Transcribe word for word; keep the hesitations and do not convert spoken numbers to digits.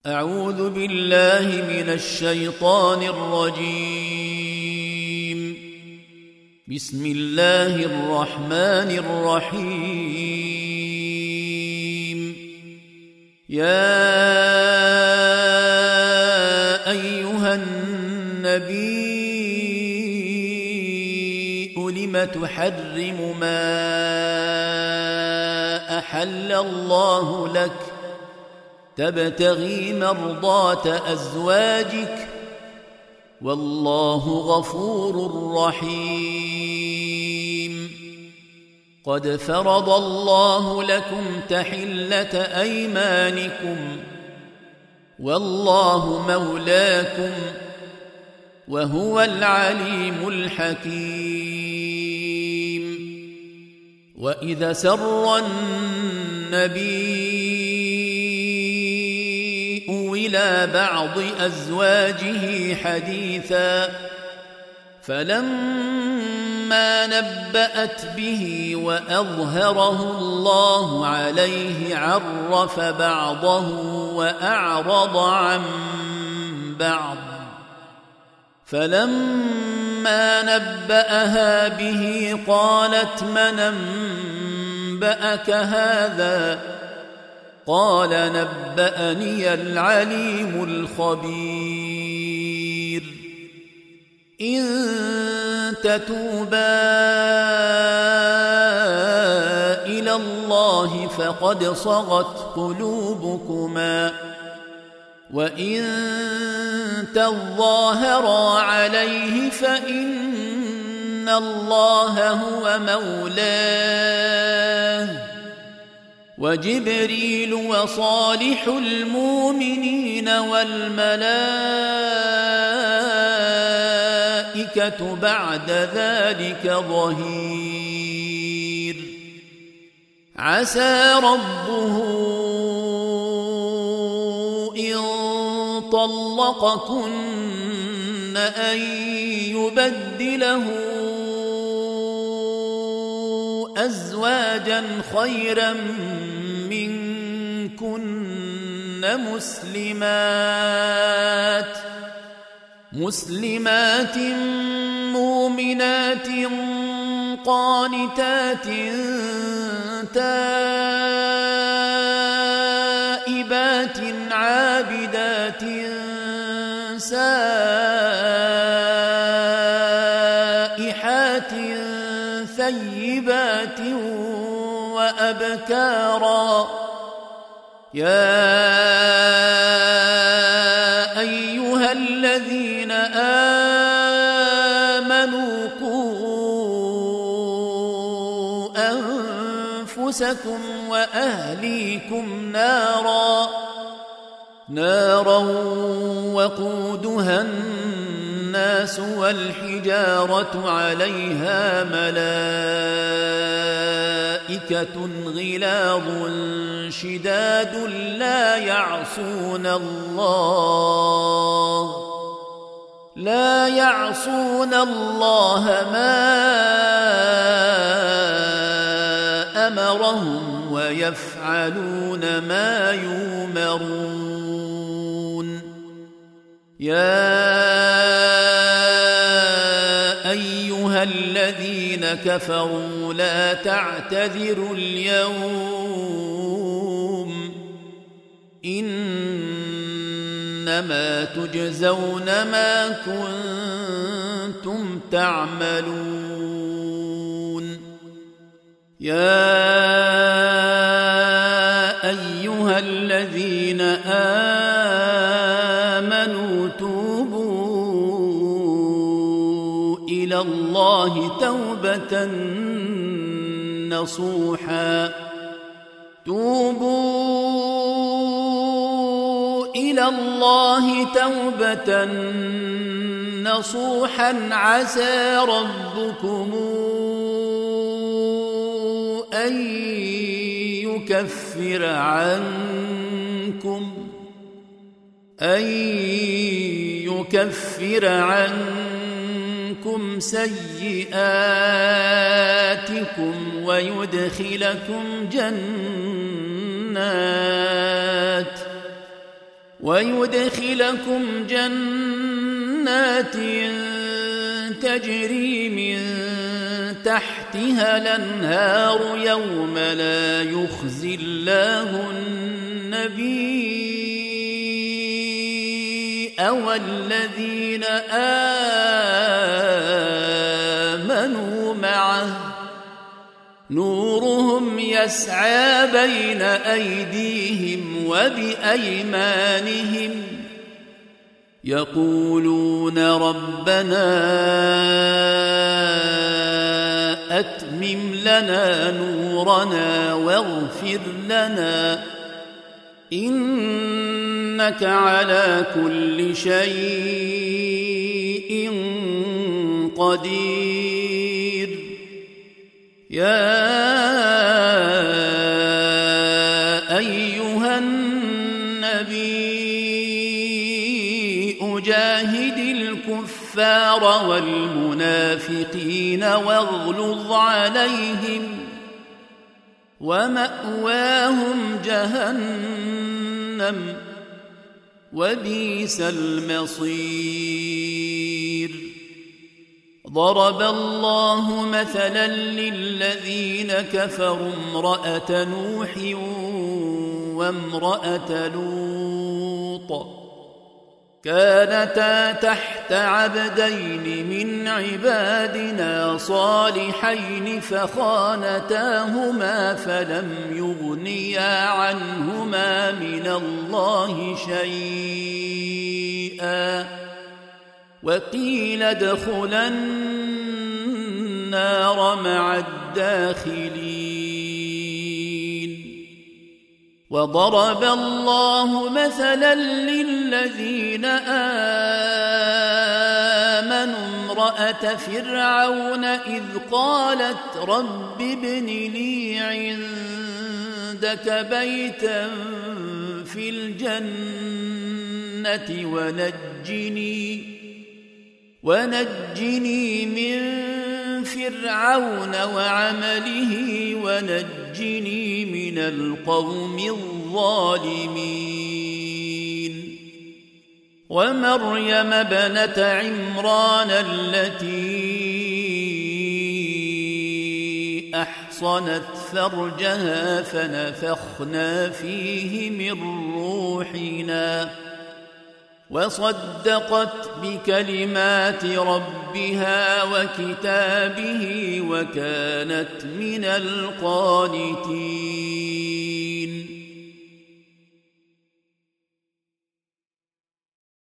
أعوذ بالله من الشيطان الرجيم. بسم الله الرحمن الرحيم. يا أيها النبي لم تحرم ما أحل الله لك تبتغي مرضات أزواجك والله غفور رحيم. قد فرض الله لكم تحلة أيمانكم والله مولاكم وهو العليم الحكيم. وإذا سر النبي إلى بعض أزواجه حديثا فلما نبأت به وأظهره الله عليه عرف بعضه وأعرض عن بعض فلما نبأها به قالت من أنبأك هذا قال نبأني العليم الخبير. إن تتوبا إلى الله فقد صغت قلوبكما وإن تظاهرا عليه فإن الله هو مولاه وجبريل وصالح المؤمنين والملائكة بعد ذلك ظهير. عسى ربه إن طلقكن أن يبدله أزواجا خيرا منكن مسلمات مسلمات مؤمنات قانتات تائبات عابدات سائحات ثيبات وأبكارا. يا أيها الذين آمنوا قوا أنفسكم وأهليكم نارا نارا وقودها الناس والحجارة عليها ملائكة غلاظ شداد لا يعصون الله لا يعصون الله ما أمرهم ويفعلون ما يؤمرون. يا أيها الذين كفروا لا تعتذروا اليوم إنما تجزون ما كنتم تعملون. يا أيها الذين آمنوا توبوا إلى الله توبة نصوحا توبوا إلى الله توبة نصوحا عسى ربكم أن يكفر عنكم أن يكفر عنكم سيئاتكم ويدخلكم جنات ويدخلكم جنات تجري من تحتها الأنهار يوم لا يخزي الله النبي والذين آمنوا معه نورهم يسعى بين أيديهم وبأيمانهم يقولون ربنا أتمم لنا نورنا واغفر لنا إنك على كل شيء قدير يا أيها النبي أجاهد الكفار والمنافقين واغلظ عليهم ومأواهم جهنم وبئس المصير ضرب الله مثلا للذين كفروا امرأة نوح وامرأة لوط كانتا تحت عبدين من عبادنا صالحين فخانتاهما فلم يغنيا عنهما من الله شيئا وقيل ادخلا النار مع الداخلين وضرب الله مثلا للذين آمنوا امرأة فرعون إذ قالت رب ابن لي عندك بيتا في الجنة ونجني ونجني من فرعون وعمله ونجني من القوم الظالمين ومريم ابنة عمران التي أحصنت فرجها فنفخنا فيه من روحنا وصدقت بكلمات ربها وكتابه وكانت من القانتين